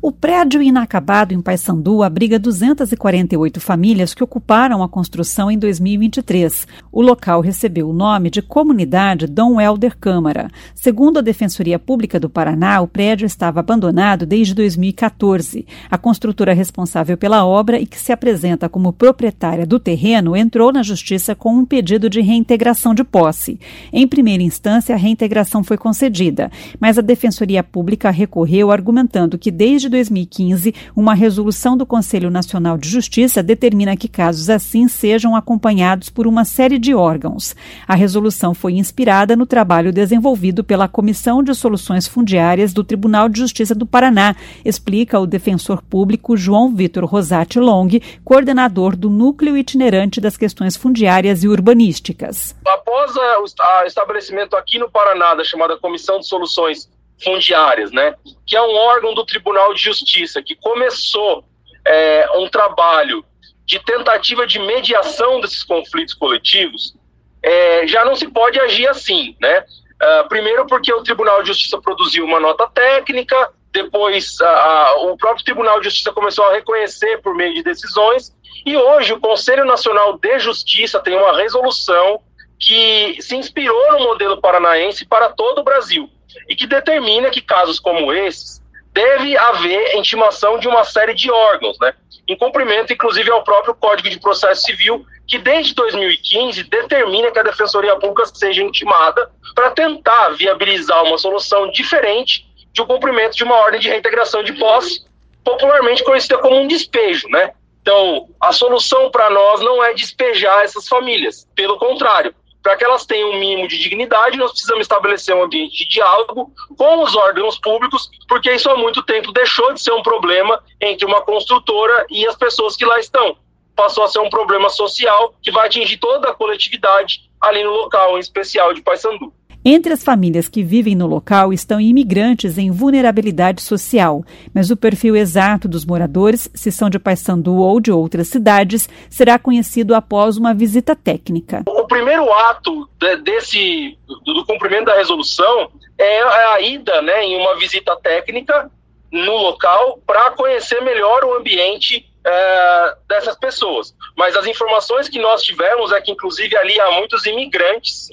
O prédio inacabado em Paysandu abriga 248 famílias que ocuparam a construção em 2023. O local recebeu o nome de Comunidade Dom Helder Câmara. Segundo a Defensoria Pública do Paraná, o prédio estava abandonado desde 2014. A construtora responsável pela obra e que se apresenta como proprietária do terreno entrou na Justiça com um pedido de reintegração de posse. Em primeira instância, a reintegração foi concedida, mas a Defensoria Pública recorreu argumentando que desde 2015, uma resolução do Conselho Nacional de Justiça determina que casos assim sejam acompanhados por uma série de órgãos. A resolução foi inspirada no trabalho desenvolvido pela Comissão de Soluções Fundiárias do Tribunal de Justiça do Paraná, explica o defensor público João Vitor Rosati Long, coordenador do Núcleo Itinerante das Questões Fundiárias e Urbanísticas. Após o estabelecimento aqui no Paraná da chamada Comissão de Soluções Fundiárias, né, que é um órgão do Tribunal de Justiça, que começou um trabalho de tentativa de mediação desses conflitos coletivos, já não se pode agir assim, né? Primeiro porque o Tribunal de Justiça produziu uma nota técnica, depois o próprio Tribunal de Justiça começou a reconhecer por meio de decisões, e hoje o Conselho Nacional de Justiça tem uma resolução que se inspirou no modelo paranaense para todo o Brasil, e que determina que casos como esses deve haver intimação de uma série de órgãos, né? Em cumprimento, inclusive, ao próprio Código de Processo Civil, que desde 2015 determina que a Defensoria Pública seja intimada para tentar viabilizar uma solução diferente de um cumprimento de uma ordem de reintegração de posse, popularmente conhecida como um despejo, né? Então, a solução para nós não é despejar essas famílias, pelo contrário. Para que elas tenham um mínimo de dignidade, nós precisamos estabelecer um ambiente de diálogo com os órgãos públicos, porque isso há muito tempo deixou de ser um problema entre uma construtora e as pessoas que lá estão. Passou a ser um problema social que vai atingir toda a coletividade ali no local, em especial de Paysandu. Entre as famílias que vivem no local estão imigrantes em vulnerabilidade social, mas o perfil exato dos moradores, se são de Paysandu ou de outras cidades, será conhecido após uma visita técnica. O primeiro ato do cumprimento da resolução é a ida, né, em uma visita técnica no local para conhecer melhor o ambiente dessas pessoas. Mas as informações que nós tivemos é que, inclusive, ali há muitos imigrantes,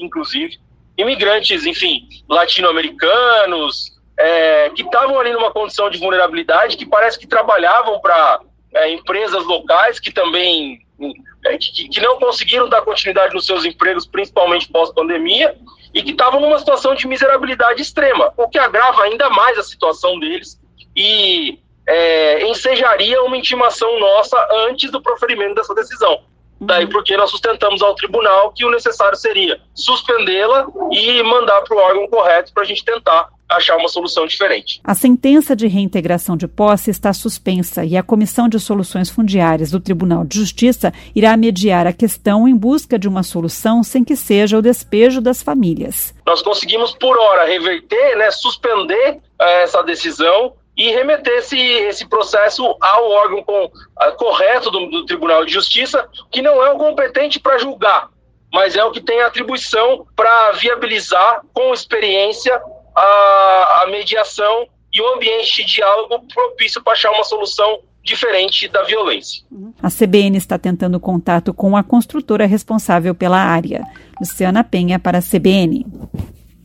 enfim, latino-americanos, que estavam ali numa condição de vulnerabilidade, que parece que trabalhavam para empresas locais que também que não conseguiram dar continuidade nos seus empregos, principalmente pós-pandemia, e que estavam numa situação de miserabilidade extrema, o que agrava ainda mais a situação deles e ensejaria uma intimação nossa antes do proferimento dessa decisão. Daí porque nós sustentamos ao tribunal que o necessário seria suspendê-la e mandar para o órgão correto para a gente tentar achar uma solução diferente. A sentença de reintegração de posse está suspensa e a Comissão de Soluções Fundiárias do Tribunal de Justiça irá mediar a questão em busca de uma solução sem que seja o despejo das famílias. Nós conseguimos, por hora, reverter, né, suspender essa decisão e remeter esse processo ao órgão correto do Tribunal de Justiça, que não é o competente para julgar, mas é o que tem a atribuição para viabilizar com experiência a mediação e o ambiente de diálogo propício para achar uma solução diferente da violência. A CBN está tentando contato com a construtora responsável pela área. Luciana Penha para a CBN.